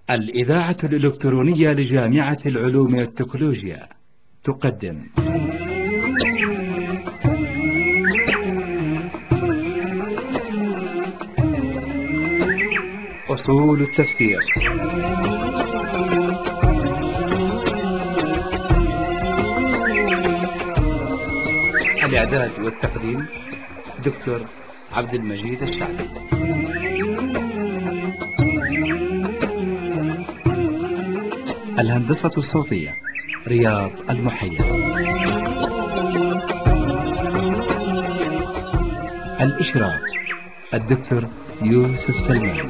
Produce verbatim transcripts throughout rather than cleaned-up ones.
الإذاعة الإلكترونية لجامعة العلوم والتكنولوجيا تقدم أصول التفسير. الإعداد والتقديم دكتور عبد المجيد الشعبي. الهندسة الصوتية رياض المحيط. الإشراف الدكتور يوسف سلمان.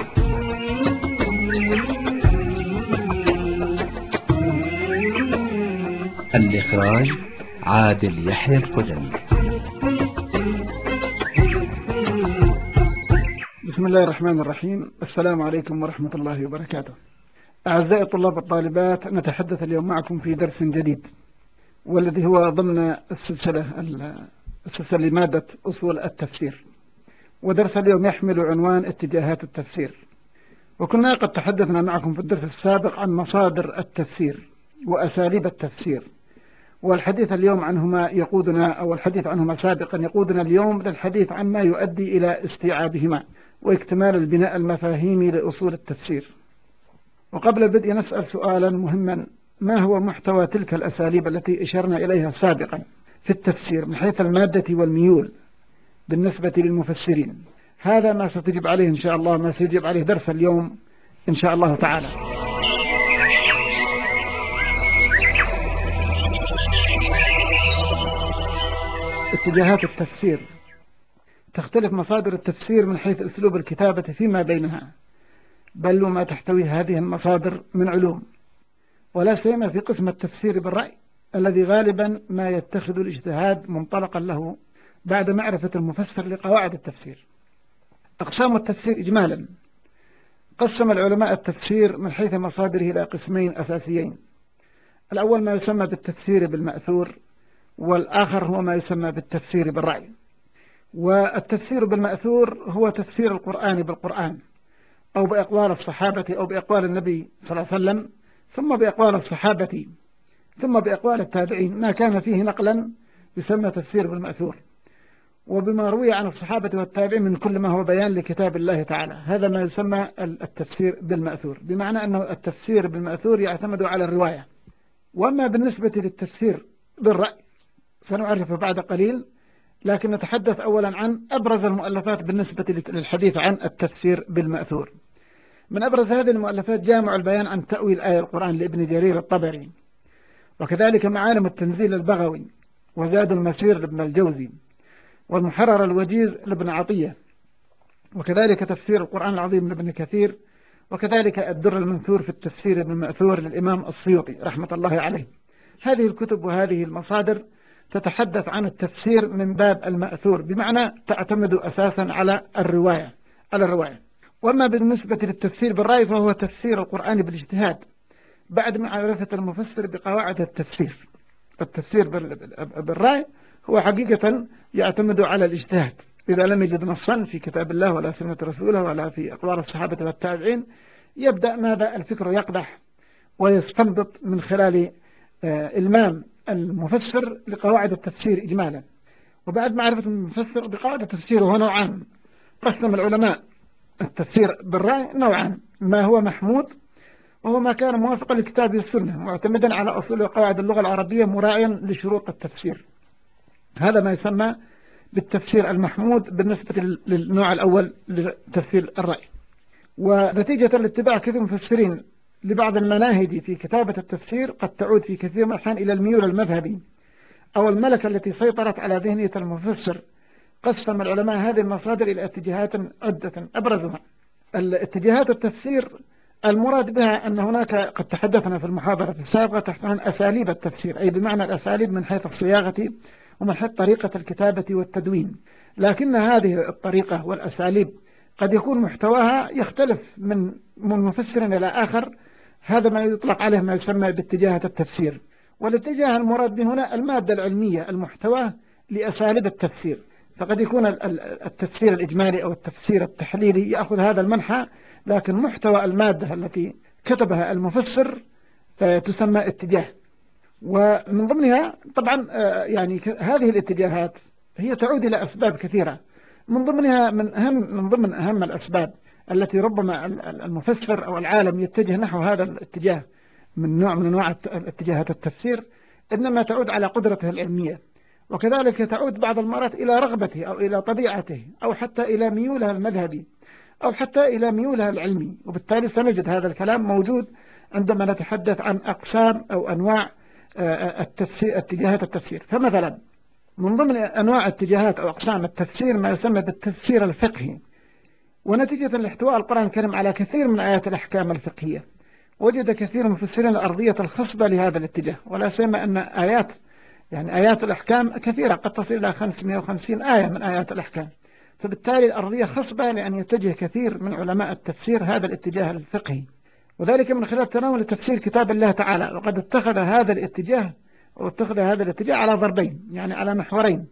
الإخراج عادل يحيى القدمي. بسم الله الرحمن الرحيم. السلام عليكم ورحمة الله وبركاته. أعزائي الطلاب والطالبات، نتحدث اليوم معكم في درس جديد، والذي هو ضمن السلسلة السلسلة لمادة أصول التفسير. ودرس اليوم يحمل عنوان اتجاهات التفسير. وكنا قد تحدثنا معكم في الدرس السابق عن مصادر التفسير وأساليب التفسير، والحديث اليوم عنهما يقودنا أو الحديث عنهما سابقا يقودنا اليوم للحديث عن ما يؤدي إلى استيعابهما واكتمال البناء المفاهيمي لأصول التفسير. وقبل البدء نسأل سؤالا مهما: ما هو محتوى تلك الأساليب التي أشرنا إليها سابقا في التفسير من حيث المادة والميول بالنسبة للمفسرين؟ هذا ما ستجيب عليه إن شاء الله، ما سيجيب عليه درس اليوم إن شاء الله تعالى. اتجاهات التفسير. تختلف مصادر التفسير من حيث أسلوب الكتابة فيما بينها، بل وما تحتوي هذه المصادر من علوم، ولا سيما في قسم التفسير بالرأي، الذي غالبا ما يتخذ الاجتهاد منطلقا له بعد معرفة المفسر لقواعد التفسير. أقسام التفسير إجمالا: قسم العلماء التفسير من حيث مصادره إلى قسمين أساسيين: الأول ما يسمى بالتفسير بالمأثور، والآخر هو ما يسمى بالتفسير بالرأي. والتفسير بالمأثور هو تفسير القرآن بالقرآن، أو بأقوال الصحابة، أو بأقوال النبي صلى الله عليه وسلم، ثم بأقوال الصحابة، ثم بأقوال التابعين. ما كان فيه نقلا يسمى تفسير بالمأثور، وبما روي عن الصحابة والتابعين من كل ما هو بيان لكتاب الله تعالى، هذا ما يسمى التفسير بالمأثور، بمعنى أنه التفسير بالمأثور يعتمد على الرواية. وأما بالنسبة للتفسير بالرأي سنعرفه بعد قليل، لكن نتحدث أولا عن أبرز المؤلفات بالنسبة للحديث عن التفسير بالمأثور. من أبرز هذه المؤلفات جامع البيان عن تأويل آية القرآن لابن جرير الطبري، وكذلك معالم التنزيل البغوي، وزاد المسير لابن الجوزي، والمحرر الوجيز لابن عطية، وكذلك تفسير القرآن العظيم لابن كثير، وكذلك الدر المنثور في التفسير بالمأثور للإمام السيوطي رحمة الله عليه. هذه الكتب وهذه المصادر تتحدث عن التفسير من باب المأثور، بمعنى تعتمد أساسا على الرواية على الرواية. وأما بالنسبة للتفسير بالرأي فهو تفسير القرآن بالاجتهاد بعد معرفة المفسر بقواعد التفسير. التفسير بالرأي هو حقيقة يعتمد على الاجتهاد، إذا لم يجد نصا في كتاب الله ولا سنة رسوله ولا في أقوال الصحابة والتابعين، يبدأ ماذا الفكر يقدح ويستنبط من خلال إلمام المفسر لقواعد التفسير إجمالا. وبعد معرفة المفسر بقواعد التفسير هو نوعان. قسم العلماء التفسير بالرأي نوعان: ما هو محمود وهو ما كان موافقا للكتاب والسنة معتمدا على أصول وقواعد اللغة العربية مراعيا لشروط التفسير، هذا ما يسمى بالتفسير المحمود بالنسبة للنوع الأول لتفسير الرأي. ونتيجة لاتباع كثير مفسرين لبعض المناهج في كتابة التفسير قد تعود في كثير من الأحيان إلى الميول المذهبي أو الملكة التي سيطرت على ذهنية المفسر. قسم العلماء هذه المصادر إلى اتجاهات عدة، أبرزها الاتجاهات التفسير المراد بها أن هناك، قد تحدثنا في المحاضرة السابقة تحت عن أساليب التفسير، أي بمعنى الأساليب من حيث الصياغة ومن حيث طريقة الكتابة والتدوين، لكن هذه الطريقة والأساليب قد يكون محتواها يختلف من من مفسر إلى آخر. هذا ما يطلق عليه ما يسمى باتجاهات التفسير. والاتجاه المراد به هنا المادة العلمية المحتوى لأساليب التفسير، فقد يكون التفسير الإجمالي أو التفسير التحليلي يأخذ هذا المنحى، لكن محتوى المادة التي كتبها المفسر تسمى اتجاه. ومن ضمنها طبعا يعني هذه الاتجاهات هي تعود إلى أسباب كثيرة، من ضمنها من أهم من ضمن أهم الأسباب التي ربما المفسر أو العالم يتجه نحو هذا الاتجاه من نوع من أنواع اتجاهات التفسير، إنما تعود على قدرته العلمية، وكذلك تعود بعض المرات إلى رغبته أو إلى طبيعته أو حتى إلى ميولها المذهبي أو حتى إلى ميولها العلمي. وبالتالي سنجد هذا الكلام موجود عندما نتحدث عن أقسام أو أنواع التفسير، اتجاهات التفسير. فمثلا من ضمن أنواع اتجاهات أو أقسام التفسير ما يسمى بالتفسير الفقهي، ونتيجة لاحتواء القرآن الكريم على كثير من آيات الأحكام الفقهية وجد كثير من المفسرين الأرضية الخصبة لهذا الاتجاه، ولا سيما أن آيات يعني آيات الأحكام كثيرة قد تصل إلى خمسمائة وخمسين آية من آيات الأحكام، فبالتالي الأرضية خصبة لأن يتجه كثير من علماء التفسير هذا الاتجاه الفقهي، وذلك من خلال تناول تفسير كتاب الله تعالى. وقد اتخذ هذا الاتجاه واتخذ هذا الاتجاه على ضربين، يعني على محورين.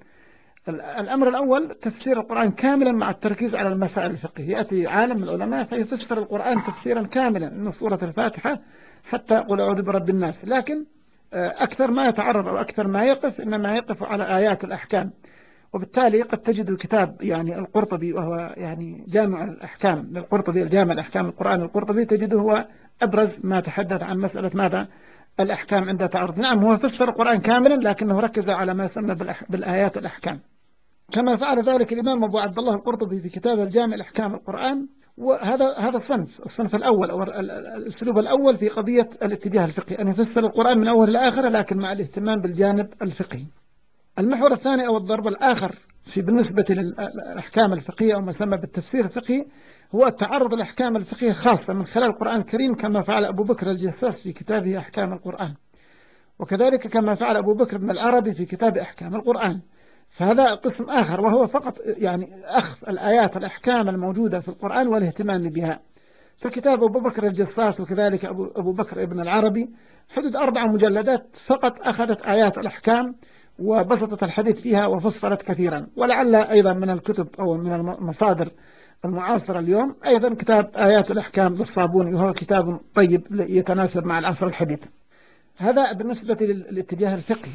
الأمر الأول تفسير القرآن كاملا مع التركيز على المسائل الفقهية. يأتي عالم من العلماء فيفسر القرآن تفسيرا كاملا من سورة الفاتحة حتى قل أعوذ برب الناس، لكن أكثر ما يتعرض أو أكثر ما يقف إنما يقف على آيات الأحكام. وبالتالي قد تجد الكتاب يعني القرطبي، وهو يعني جامع الأحكام للقرطبي، الجامع الأحكام القرآن القرطبي، تجده هو أبرز ما تحدث عن مسألة ماذا الأحكام عند تعرض. نعم هو فسر القرآن كاملا لكنه ركز على ما يسمى بالآيات الأحكام، كما فعل ذلك الإمام أبو عبد الله القرطبي في كتابه الجامع الأحكام القرآن. وهذا هذا الصنف الصنف الأول أو الأسلوب الأول في قضية الاتجاه الفقهي، أن يفسر القرآن من أول لآخر لكن مع الاهتمام بالجانب الفقهي. المحور الثاني أو الضرب الآخر في بالنسبة للأحكام الفقهية أو ما يسمى بالتفسير الفقهي هو التعرض للأحكام الفقهية خاصة من خلال القرآن الكريم، كما فعل أبو بكر الجساس في كتابه أحكام القرآن، وكذلك كما فعل أبو بكر بن العربي في كتاب أحكام القرآن. فهذا قسم آخر وهو فقط يعني أخذ الآيات الأحكام الموجودة في القرآن والاهتمام بها. فكتاب أبو بكر الجساس وكذلك أبو, أبو بكر ابن العربي حدود أربع مجلدات فقط أخذت آيات الأحكام وبسطت الحديث فيها وفصلت كثيرا. ولعل أيضا من الكتب أو من المصادر المعاصرة اليوم أيضا كتاب آيات الأحكام للصابوني، وهو كتاب طيب يتناسب مع العصر الحديث. هذا بالنسبة للاتجاه الفقهي.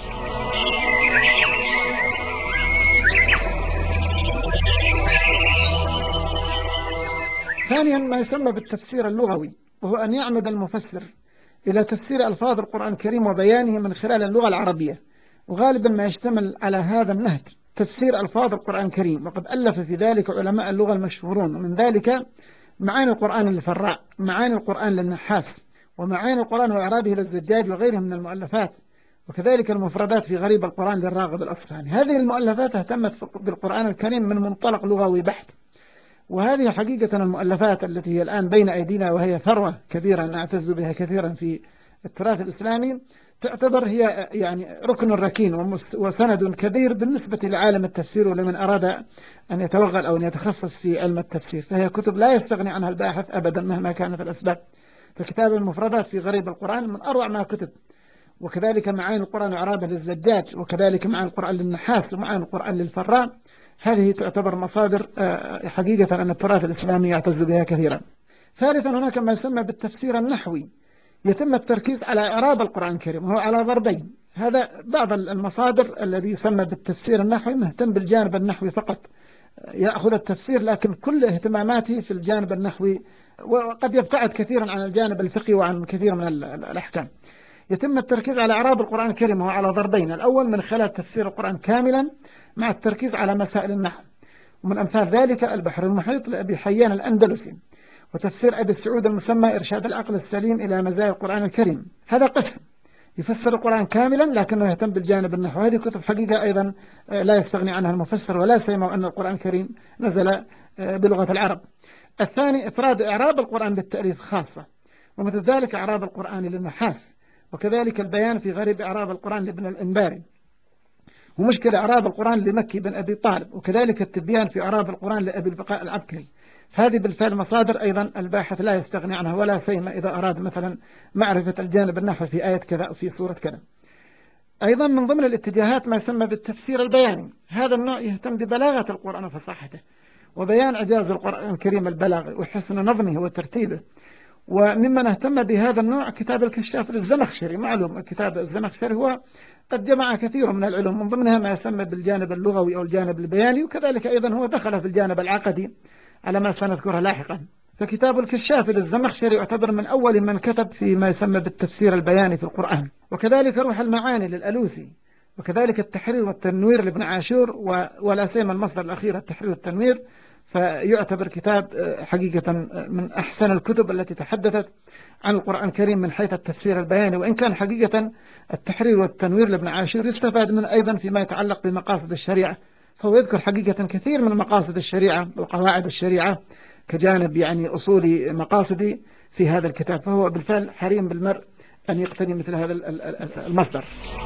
ثانيا ما يسمى بالتفسير اللغوي، وهو أن يعمد المفسر إلى تفسير ألفاظ القرآن الكريم وبيانه من خلال اللغة العربية، وغالبا ما يشتمل على هذا النهج تفسير ألفاظ القرآن الكريم. وقد ألف في ذلك علماء اللغة المشهورون، ومن ذلك معاني القرآن للفراء، معاني القرآن للنحاس، ومعاني القرآن وإعرابه للزجاج وغيرهم من المؤلفات، وكذلك المفردات في غريب القرآن للراغب الأصفهاني. هذه المؤلفات اهتمت بالقرآن الكريم من منطلق لغوي بحت، وهذه حقيقة المؤلفات التي هي الآن بين أيدينا وهي ثروة كبيرة نعتز بها كثيرا في التراث الإسلامي، تعتبر هي يعني ركن ركين وسند كبير بالنسبة لعالم التفسير ولمن أراد أن يتوغل أو أن يتخصص في علم التفسير. فهي كتب لا يستغني عنها الباحث أبدا مهما كانت الأسباب. فكتاب المفردات في غريب القرآن من أروع ما كتب، وكذلك معاني القرآن وإعرابه للزجاج، وكذلك معاني القرآن للنحاس، ومعاني القرآن للفراء. هذه تعتبر مصادر حقيقة أن التراث الإسلامي يعتز بها كثيرا. ثالثا هناك ما يسمى بالتفسير النحوي، يتم التركيز على إعراب القرآن الكريم وهو على ضربين. هذا بعض المصادر الذي يسمى بالتفسير النحوي مهتم بالجانب النحوي فقط، يأخذ التفسير لكن كل اهتماماته في الجانب النحوي، وقد يبتعد كثيرا عن الجانب الفقهي وعن كثير من الأحكام. يتم التركيز على إعراب القرآن الكريم وهو على ضربين، الأول من خلال تفسير القرآن كاملا مع التركيز على مسائل النحو، ومن أمثال ذلك البحر المحيط لأبي حيان الأندلسي، وتفسير أبي السعود المسمى إرشاد العقل السليم إلى مزايا القرآن الكريم. هذا قسم يفسر القرآن كاملا لكنه يهتم بالجانب النحو. هذه كتب حقيقة أيضا لا يستغني عنها المفسر، ولا سيما أن القرآن الكريم نزل بلغة العرب. الثاني إفراد إعراب القرآن بالتأليف خاصة، ومثل ذلك إعراب القرآن للنحاس، وكذلك البيان في غريب إعراب القرآن لابن الإنباري، ومشكل إعراب القرآن لمكي بن أبي طالب، وكذلك التبيان في إعراب القرآن لأبي البقاء العبكري. هذه بالفعل مصادر أيضا الباحث لا يستغني عنها، ولا سيما إذا أراد مثلا معرفة الجانب النحوي في آية كذا أو في سورة كذا. أيضا من ضمن الاتجاهات ما يسمى بالتفسير البياني. هذا النوع يهتم ببلاغة القرآن وفصاحته، وبيان إعجاز القرآن الكريم البلاغي وحسن نظمه وترتيبه، وممن اهتم بهذا النوع كتاب الكشاف للزمخشري. معلوم كتاب الزمخشري هو قد جمع كثير من العلوم، من ضمنها ما يسمى بالجانب اللغوي أو الجانب البياني، وكذلك أيضا هو دخل في الجانب العقدي على ما سنذكره لاحقا. فكتاب الكشاف للزمخشري يعتبر من أول من كتب في ما يسمى بالتفسير البياني في القرآن. وكذلك روح المعاني للألوسي، وكذلك التحرير والتنوير لابن عاشور، ولا سيما المصدر الأخير التحرير والتنوير، فيعتبر كتاب حقيقة من أحسن الكتب التي تحدثت عن القرآن الكريم من حيث التفسير البياني. وإن كان حقيقة التحرير والتنوير لابن عاشور يستفاد منه أيضا فيما يتعلق بمقاصد الشريعة، فهو يذكر حقيقة كثير من مقاصد الشريعة وقواعد الشريعة كجانب يعني أصولي مقاصدي في هذا الكتاب، فهو بالفعل حريم بالمرء أن يقتني مثل هذا المصدر.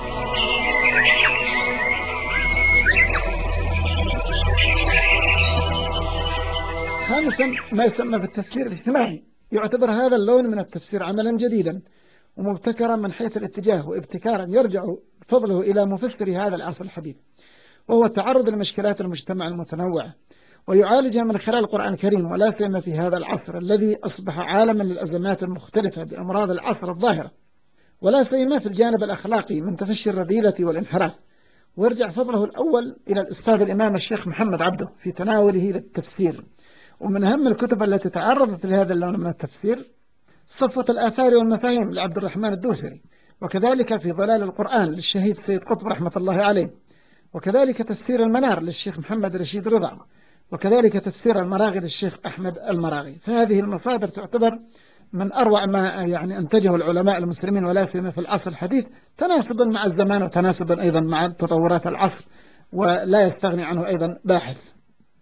خامسا ما يسمى بالتفسير الاجتماعي. يعتبر هذا اللون من التفسير عملا جديدا ومبتكرا من حيث الاتجاه، وابتكارا يرجع فضله إلى مفسر هذا العصر الحديث، وهو التعرض لمشكلات المجتمع المتنوعة ويعالجها من خلال القرآن الكريم، ولا سيما في هذا العصر الذي أصبح عالما للأزمات المختلفة بأمراض العصر الظاهرة، ولا سيما في الجانب الأخلاقي من تفشي الرذيلة والانحراف. ويرجع فضله الأول إلى الأستاذ الإمام الشيخ محمد عبده في تناوله للتفسير. ومن أهم الكتب التي تعرضت لهذا اللون من التفسير صفوة الآثار والمفاهيم لعبد الرحمن الدوسري، وكذلك في ظلال القرآن للشهيد سيد قطب رحمة الله عليه، وكذلك تفسير المنار للشيخ محمد رشيد رضا، وكذلك تفسير المراغي للشيخ أحمد المراغي. فهذه المصادر تعتبر من أروع ما يعني أنتجه العلماء المسلمين، ولا سيما في العصر الحديث، تناسبا مع الزمان وتناسبا أيضا مع تطورات العصر، ولا يستغني عنه أيضا باحث.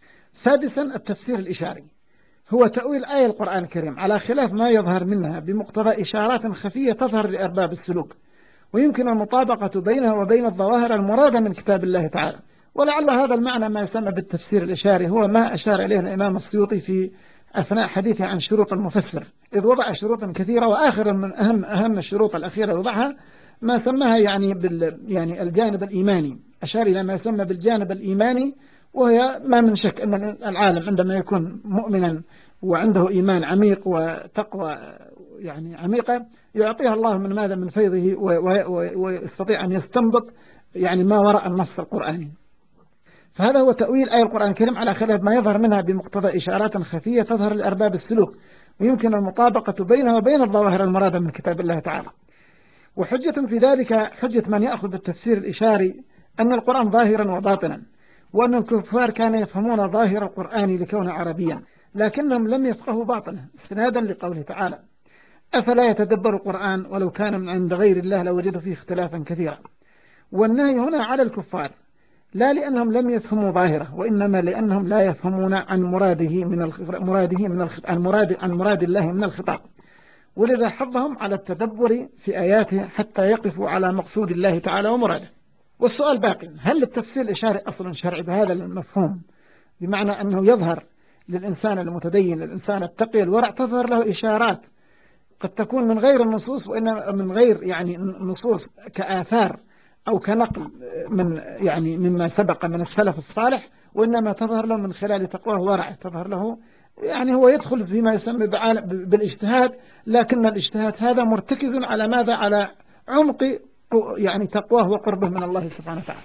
سادسا التفسير الإشاري، هو تأويل آية القرآن الكريم على خلاف ما يظهر منها بمقتضى إشارات خفية تظهر لأرباب السلوك، ويمكن المطابقة بينها وبين الظواهر المرادة من كتاب الله تعالى. ولعل هذا المعنى ما يسمى بالتفسير الإشاري هو ما أشار إليه الإمام السيوطي في أثناء حديثه عن شروط المفسر، إذ وضع شروطا كثيرة، وآخر من أهم أهم الشروط الأخيرة وضعها ما سماها يعني بال يعني الجانب الإيماني، أشار إلى ما يسمى بالجانب الإيماني، وهي ما من شك أن العالم عندما يكون مؤمنا وعنده إيمان عميق وتقوى يعني عميقة يعطيها الله من ماذا من فيضه، ويستطيع أن يستنبط يعني ما وراء النص القرآني. فهذا هو تأويل آية القرآن الكريم على خلاف ما يظهر منها بمقتضى إشارات خفية تظهر لأرباب السلوك، ويمكن المطابقة بينها وبين الظواهر المرادة من كتاب الله تعالى. وحجة في ذلك حجة من يأخذ بالتفسير الإشاري أن القرآن ظاهرا وباطنا، وأن الكفار كانوا يفهمون ظاهر القرآن لكونه عربيا، لكنهم لم يفقهوا باطنه، استنادا لقوله تعالى: أفلا يتدبر القرآن ولو كان من عند غير الله لوجدوا فيه اختلافا كثيرا. والنهي هنا على الكفار، لا لأنهم لم يفهموا ظاهره، وإنما لأنهم لا يفهمون عن مراده من مراده من عن مراد عن مراد الله من الخطاب، ولذا حضهم على التدبر في آياته حتى يقفوا على مقصود الله تعالى ومراده. والسؤال باقي: هل التفسير الإشاري أصلا شرعي بهذا المفهوم، بمعنى أنه يظهر للإنسان المتدين للإنسان التقي الورع تظهر له إشارات قد تكون من غير النصوص، وإنما من غير يعني نصوص كآثار أو كنقل من يعني مما سبق من السلف الصالح، وإنما تظهر له من خلال تقواه ورعه، تظهر له يعني هو يدخل فيما يسمى بالاجتهاد، لكن الاجتهاد هذا مرتكز على ماذا؟ على عمق يعني تقواه وقربه من الله سبحانه وتعالى.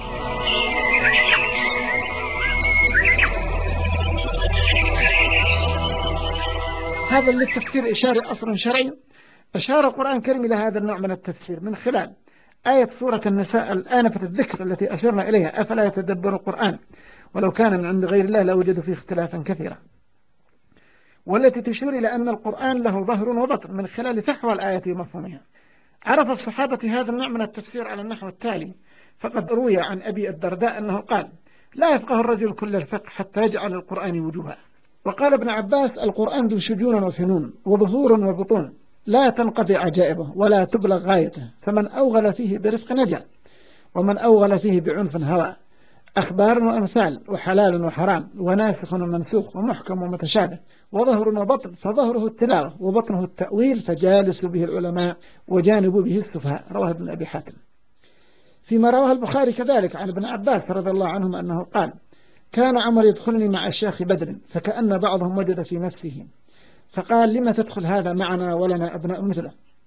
هذا للتفسير إشاري أصلا شرعي. أشار القرآن الكريم إلى هذا النوع من التفسير من خلال آية سورة النساء الآنفة الذكر التي أشرنا إليها: أفلا يتدبر القرآن ولو كان من عند غير الله لوجدوا فيه اختلافا كثيرا، والتي تشير إلى أن القرآن له ظهر وبطن من خلال فحوى الآية ومفهومها. عرف الصحابة هذا النوع من التفسير على النحو التالي: فقد روي عن أبي الدرداء أنه قال: لا يفقه الرجل كل الفقه حتى يجعل القرآن وجوها. وقال ابن عباس: القرآن ذو شجون وفنون وظهور وبطون، لا تنقضي عجائبه ولا تبلغ غايته، فمن أوغل فيه برفق نجا، ومن أوغل فيه بعنف هوى. أخبار وأمثال وحلال وحرام وناسخ ومنسوخ ومحكم ومتشابه، وظهر وبطن، فظهره التلاوة وبطنه التأويل، فجالس به العلماء وجانب به السفهاء. رواه ابن أبي حاتم. فيما رواه البخاري كذلك عن ابن عباس رضي الله عنهما أنه قال: كان عمر يدخلني مع الشيخ بدر فكأن بعضهم وجد في نفسه، فقال: لما تدخل هذا معنا ولنا أبناء مثله؟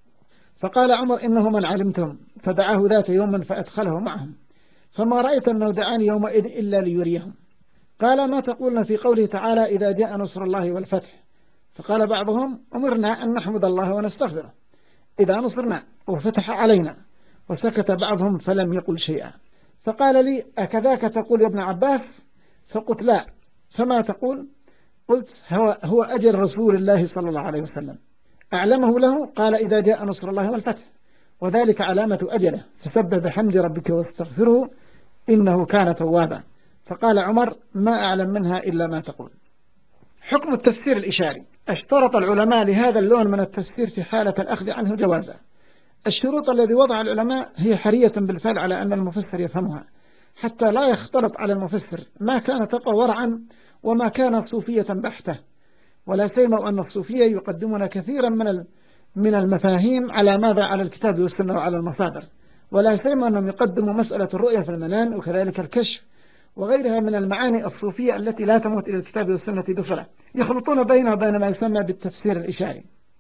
فقال عمر: إنه من علمتم. فدعاه ذات يوم فأدخله معهم، فما رأيت أنه دعاني يومئذ إلا ليريهم. قال: ما تقولون في قوله تعالى: إذا جاء نصر الله والفتح؟ فقال بعضهم: أمرنا أن نحمد الله ونستغفره إذا نصرنا وفتح علينا. وسكت بعضهم فلم يقل شيئا. فقال لي: أكذاك تقول يا ابن عباس؟ فقلت: لا. فما تقول؟ قلت: هو, هو أجل رسول الله صلى الله عليه وسلم أعلمه له. قال: إذا جاء نصر الله والفتح، وذلك علامة أجله، فسبح بحمد ربك واستغفره إنه كان توابا. فقال عمر: ما أعلم منها إلا ما تقول. حكم التفسير الإشاري. اشترط العلماء لهذا اللون من التفسير في حالة الأخذ عنه جوازا. الشروط الذي وضع العلماء هي حرية بالفعل على أن المفسر يفهمها، حتى لا يختلط على المفسر ما كان تقوى ورعا وما كان صوفية بحتة، ولا سيما أن الصوفية يقدمون كثيرا من من المفاهيم على ماذا على الكتاب والسنة وعلى المصادر، ولا سيما أنهم يقدموا مسألة الرؤية في المنام وكذلك الكشف وغيرها من المعاني الصوفية التي لا تموت إلى الكتاب والسنة بصلة، يخلطون بينها وبين ما يسمى بالتفسير الإشاري.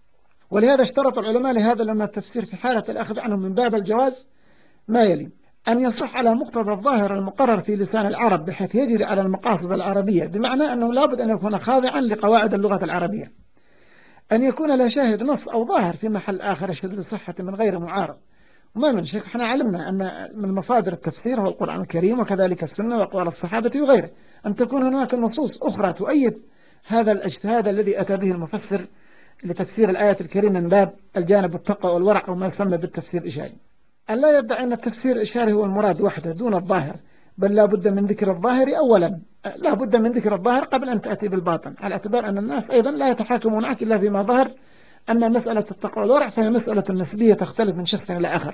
ولهذا اشترط العلماء لهذا لما التفسير في حالة الأخذ عنه من باب الجواز ما يلي: أن يصح على مقتضى الظاهر المقرر في لسان العرب بحيث يجري على المقاصد العربية، بمعنى أنه لابد أن يكون خاضعا لقواعد اللغة العربية، أن يكون لا شاهد نص أو ظاهر في محل آخر يشهد للصحة من غير معارض. وما من شك، احنا علمنا أن من مصادر التفسير هو القرآن الكريم وكذلك السنة وأقوال الصحابة وغيره، أن تكون هناك نصوص أخرى تؤيد هذا الاجتهاد الذي أتى به المفسر لتفسير الآية الكريمة من باب الجانب التقوى والورع، أو ما يسمى بالتفسير الإشاري. أن لا يدعي أن التفسير الإشاري هو المراد وحده دون الظاهر، بل لا بد من ذكر الظاهر أولا، لا بد من ذكر الظاهر قبل أن تأتي بالباطن، على اعتبار أن الناس أيضا لا يتحاكمون عنك إلا فيما ظهر. أما مسألة التقوى والورع فهي مسألة نسبية تختلف من شخص إلى آخر.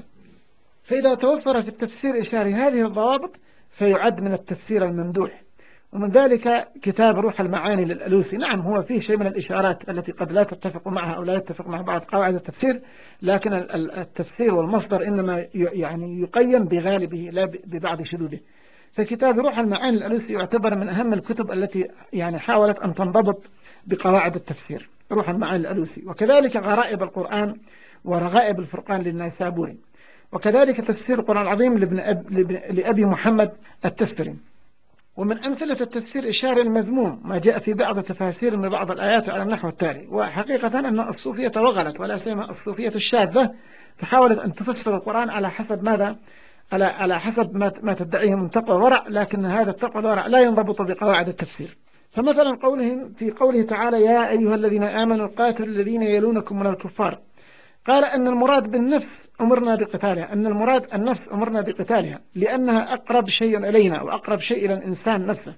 فإذا توفر في التفسير الإشاري هذه الضوابط فيعد من التفسير الممدوح. ومن ذلك كتاب روح المعاني للألوسي. نعم، هو فيه شيء من الإشارات التي قد لا تتفق معها أو لا يتفق مع بعض قواعد التفسير، لكن التفسير والمصدر إنما يعني يقيم بغالبه لا ببعض شذوذه. فكتاب روح المعاني للألوسي يعتبر من أهم الكتب التي يعني حاولت أن تنضبط بقواعد التفسير، روح المعاني للألوسي. وكذلك غرائب القرآن ورغائب الفرقان للنيسابوري، وكذلك تفسير القرآن العظيم لابن أب لأبي محمد التستري. ومن أمثلة التفسير الإشاري المذموم ما جاء في بعض تفاسير من بعض الآيات على النحو التالي. وحقيقة أن الصوفية توغلت، ولا سيما الصوفية الشاذة، فحاولت أن تفسر القرآن على حسب ماذا؟ على على حسب ما ما تدعيه من تقوى ورع، لكن هذا التقوى الورع لا ينضبط بقواعد التفسير. فمثلا قوله في قوله تعالى: يا أيها الذين آمنوا قاتلوا الذين يلونكم من الكفار، قال أن المراد بالنفس أمرنا بقتالها، أن المراد النفس أمرنا بقتالها لأنها أقرب شيء إلينا وأقرب شيء إلى الإنسان نفسه.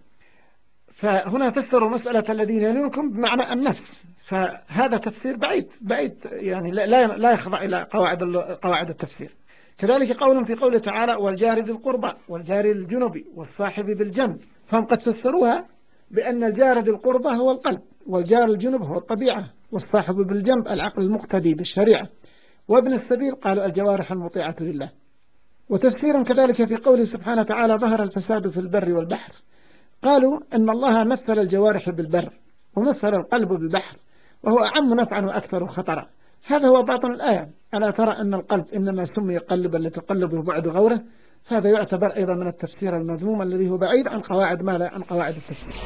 فهنا فسروا مسألة الذين يلونكم بمعنى النفس، فهذا تفسير بعيد بعيد يعني لا لا يخضع إلى قواعد قواعد التفسير. كذلك قول في قوله تعالى: والجار ذي القربى والجار الجنب والصاحب بالجنب، فهم قد فسروها بأن الجار ذي القربى هو القلب، والجار الجنب هو الطبيعة، والصاحب بالجنب العقل المقتدي بالشريعة، وابن السبيل قالوا الجوارح المطيعة لله. وتفسير كذلك في قوله سبحانه وتعالى: ظهر الفساد في البر والبحر، قالوا أن الله مثل الجوارح بالبر ومثل القلب بالبحر، وهو أعم نفعا وأكثر خطرا. هذا هو باطن الآية: ألا ترى أن القلب إنما سمي قلبا لتقلبه بعد غوره. هذا يعتبر أيضا من التفسير المذموم الذي هو بعيد عن قواعد ماذا؟ عن قواعد التفسير.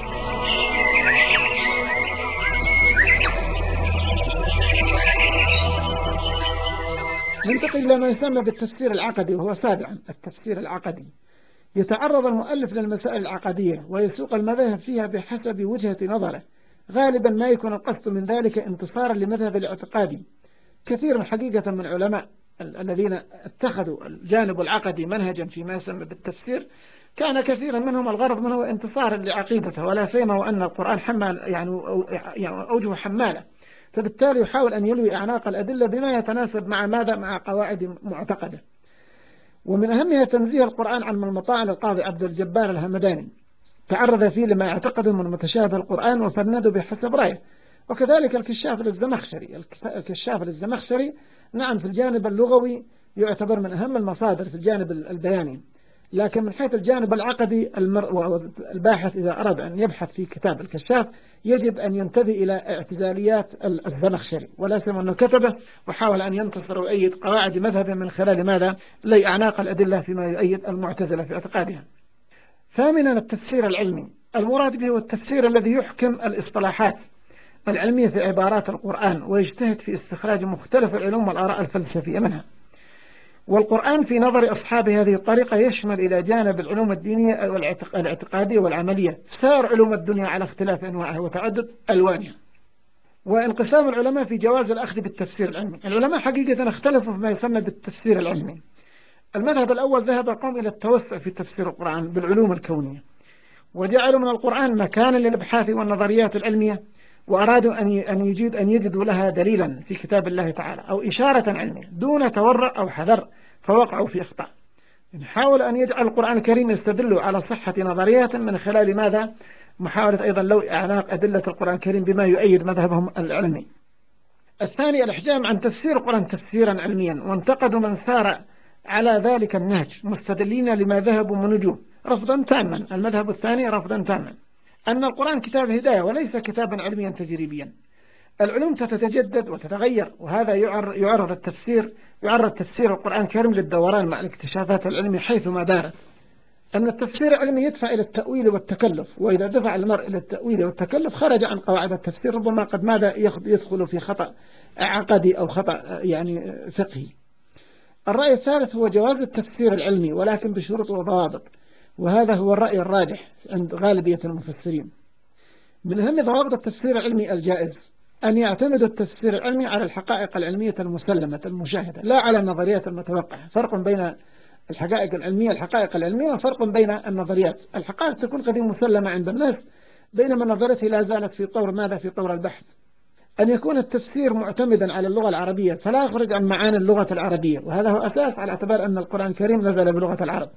ننتقل إلى ما يسمى بالتفسير العقدي، وهو سابعا التفسير العقدي. يتعرض المؤلف للمسائل العقدية ويسوق المذاهب فيها بحسب وجهة نظره، غالبا ما يكون القصد من ذلك انتصارا لمذهب الاعتقادي. كثير حقيقة من العلماء الذين اتخذوا الجانب العقدي منهجا فيما يسمى بالتفسير كان كثيرا منهم الغرض منه انتصارا لعقيدته، ولا سيما وأن القرآن حمال يعني أوجه حمالة، فبالتالي يحاول أن يلوي أعناق الأدلة بما يتناسب مع ماذا؟ مع قواعد معتقده. ومن أهمها تنزيه القرآن عن المطاع للقاضي عبد الجبار الهمداني، تعرض فيه لما يعتقده من متشابه القرآن وفنده بحسب رأيه. وكذلك الكشاف للزمخشري الكشاف للزمخشري نعم في الجانب اللغوي يعتبر من أهم المصادر في الجانب البياني، لكن من حيث الجانب العقدي الباحث إذا أراد أن يبحث في كتاب الكشاف يجب أن ينتبه إلى اعتزاليات الزمخشري، ولا سيما أنه كتبه وحاول أن ينتصر ويؤيد قواعد مذهبه من خلال ماذا؟ لي أعناق الأدلة فيما يؤيد المعتزلة في اعتقادها. ثامنا التفسير العلمي، المراد به هو التفسير الذي يحكم الاصطلاحات العلمية في عبارات القرآن ويجتهد في استخراج مختلف العلوم والآراء الفلسفية منها. والقرآن في نظر أصحاب هذه الطريقة يشمل إلى جانب العلوم الدينية والاعتقادية والعملية سائر علوم الدنيا على اختلاف أنواعها وتعدد ألوانها. وانقسام العلماء في جواز الأخذ بالتفسير العلمي، العلماء حقيقة اختلفوا فيما يسمى بالتفسير العلمي. المذهب الأول ذهب قوم إلى التوسع في تفسير القرآن بالعلوم الكونية، وجعلوا من القرآن مكانا للابحاث والنظريات العلمية، وأرادوا أن أن يجد أن يجدوا لها دليلا في كتاب الله تعالى أو إشارة علمية دون تورع أو حذر، فوقعوا في أخطاء. حاول أن يجعل القرآن الكريم يستدل على صحة نظريات من خلال ماذا؟ محاولة أيضا لو إعلاق أدلة القرآن الكريم بما يؤيد مذهبهم العلمي. الثاني الإحجام عن تفسير القرآن تفسيرا علميا، وانتقدوا من سار على ذلك النهج مستدلين لما ذهبوا من وجوه رفضا تاما. المذهب الثاني رفضا تاما أن القرآن كتاب هداية وليس كتابا علميا تجريبيا. العلوم تتجدد وتتغير، وهذا يعرض التفسير يعرض تفسير القرآن الكريم للدوران مع الاكتشافات العلمية حيثما دارت. أن التفسير العلمي يدفع إلى التأويل والتكلف، وإذا دفع المرء إلى التأويل والتكلف خرج عن قواعد التفسير، ربما قد ماذا يدخل في خطأ عقدي أو خطأ يعني فقهي. الرأي الثالث هو جواز التفسير العلمي ولكن بشروط وضوابط، وهذا هو الرأي الراجح عند غالبية المفسرين. من أهم ضوابط التفسير العلمي الجائز أن يعتمد التفسير العلمي على الحقائق العلمية المسلمة المشاهدة لا على النظريات المتوقعة. فرق بين الحقائق العلمية الحقائق العلمية وفرق بين النظريات. الحقائق تكون قد مسلمة عند الناس، بينما النظريات لا زالت في طور ماذا؟ في طور البحث. أن يكون التفسير معتمدا على اللغة العربية فلا يخرج عن معاني اللغة العربية، وهذا هو أساس على اعتبار أن القرآن الكريم نزل بلغة العرب.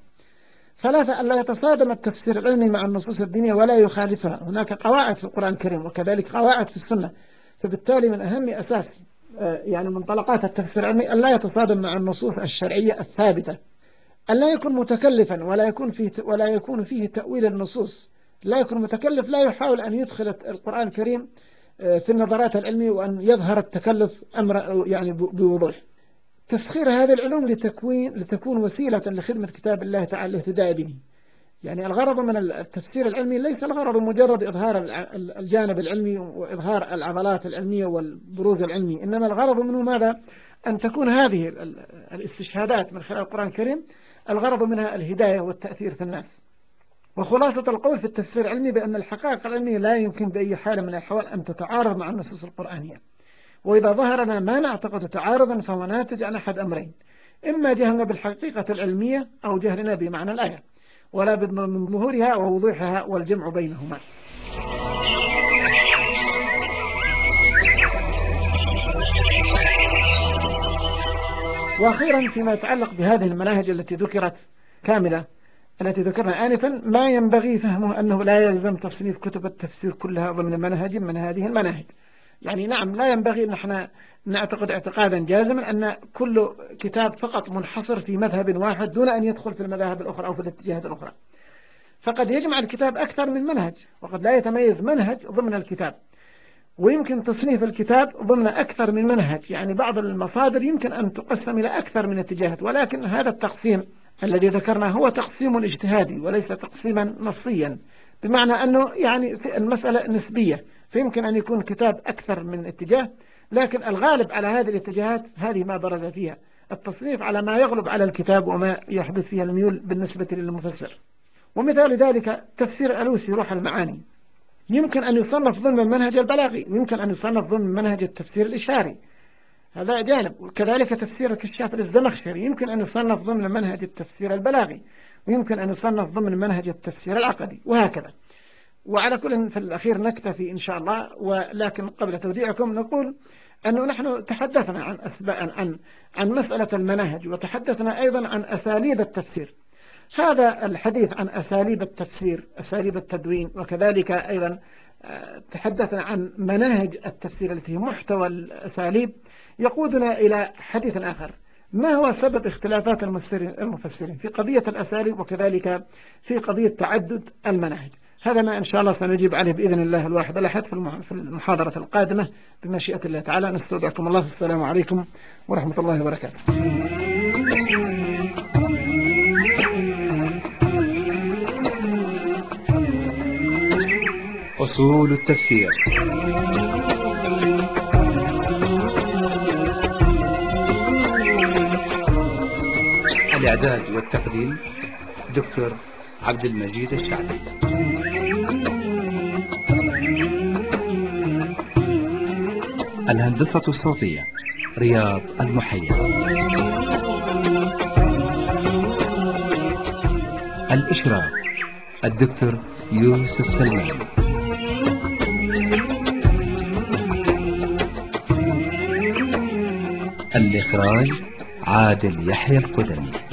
ثلاثة ألا يتصادم التفسير العلمي مع النصوص الدينية ولا يخالفها. هناك قواعد في القرآن الكريم وكذلك قواعد في السنة، فبالتالي من أهم أساس يعني منطلقات التفسير العلمي ألا يتصادم مع النصوص الشرعية الثابتة، ألا يكون متكلفا ولا يكون فيه ولا يكون فيه تأويل النصوص، لا يكون متكلف، لا يحاول أن يدخل القرآن الكريم في النظرات العلمية وأن يظهر التكلف أمر يعني بوضوح. تسخير هذه العلوم لتكوين لتكون وسيلة لخدمة كتاب الله تعالى الاهتداء به. يعني الغرض من التفسير العلمي ليس الغرض مجرد إظهار الجانب العلمي وإظهار العضلات العلمية والبروز العلمي، إنما الغرض منه ماذا؟ أن تكون هذه الاستشهادات من خلال القرآن الكريم الغرض منها الهداية والتأثير في الناس. وخلاصة القول في التفسير العلمي بأن الحقائق العلمية لا يمكن بأي حال من الأحوال أن تتعارض مع النصوص القرآنية، وإذا ظهر لنا ما نعتقد تعارضا فهو ناتج عن أحد أمرين: إما جهلنا بالحقيقة العلمية أو جهلنا بمعنى الآية، ولا بد من ظهورها ووضوحها والجمع بينهما. وأخيرا فيما يتعلق بهذه المناهج التي ذكرت كاملة التي ذكرنا آنفا، ما ينبغي فهمه أنه لا يلزم تصنيف كتب التفسير كلها ضمن منهج من هذه المناهج. يعني نعم لا ينبغي أن احنا نعتقد اعتقادا جازما أن كل كتاب فقط منحصر في مذهب واحد دون أن يدخل في المذاهب الأخرى أو في الاتجاهات الأخرى. فقد يجمع الكتاب أكثر من منهج، وقد لا يتميز منهج ضمن الكتاب، ويمكن تصنيف الكتاب ضمن أكثر من منهج. يعني بعض المصادر يمكن أن تقسم إلى أكثر من اتجاهات، ولكن هذا التقسيم الذي ذكرناه هو تقسيم اجتهادي وليس تقسيما نصيا، بمعنى أنه يعني في المسألة نسبية، فيمكن أن يكون كتاب أكثر من اتجاه، لكن الغالب على هذه الاتجاهات هذه ما برز فيها التصنيف على ما يغلب على الكتاب وما يحدث فيها الميول بالنسبة للمفسر. ومثال ذلك تفسير ألوسي روح المعاني يمكن أن يصنف ضمن المنهج البلاغي، ويمكن أن يصنف ضمن منهج التفسير الإشاري، هذا جانب. وكذلك تفسير الكشاف للزمخشري يمكن أن يصنف ضمن منهج التفسير البلاغي، ويمكن أن يصنف ضمن منهج التفسير العقدي، وهكذا. وعلى كل في الأخير نكتفي إن شاء الله. ولكن قبل توديعكم نقول أنه نحن تحدثنا عن أسباب عن عن مسألة المناهج، وتحدثنا أيضا عن أساليب التفسير. هذا الحديث عن أساليب التفسير، أساليب التدوين، وكذلك أيضا تحدثنا عن مناهج التفسير التي محتوى الأساليب، يقودنا إلى حديث آخر ما هو سبب اختلافات المفسرين في قضية الأساليب وكذلك في قضية تعدد المناهج؟ هذا ما إن شاء الله سنجيب عليه بإذن الله الواحد الأحد في المحاضرة القادمة بمشيئة الله تعالى. نستودعكم الله، السلام عليكم ورحمة الله وبركاته. أصول التفسير. الإعداد والتقديم دكتور عبد المجيد الشعبي. الهندسة الصوتية رياض المحيط. الإشراف الدكتور يوسف سلمان. الإخراج عادل يحيى القدمي.